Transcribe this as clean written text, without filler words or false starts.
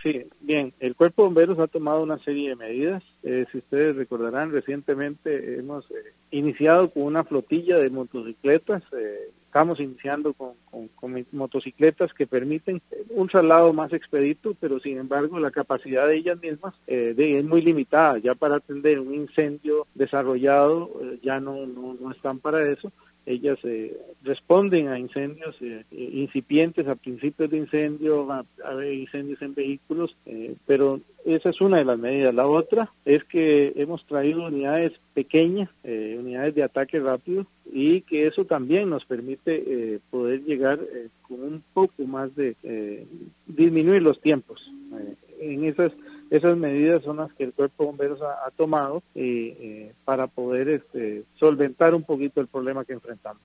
Sí, bien, el Cuerpo de Bomberos ha tomado una serie de medidas. Si ustedes recordarán, recientemente hemos iniciado con una flotilla de motocicletas. Estamos iniciando con motocicletas que permiten un traslado más expedito, pero sin embargo la capacidad de ellas mismas es muy limitada. Ya para atender un incendio desarrollado ya no están para eso. Ellas responden a incendios incipientes, a principios de incendio, a incendios en vehículos, pero esa es una de las medidas. La otra es que hemos traído unidades pequeñas, unidades de ataque rápido, y que eso también nos permite poder llegar con un poco más de disminuir los tiempos. En esas medidas son las que el Cuerpo de Bomberos ha tomado para poder solventar un poquito el problema que enfrentamos.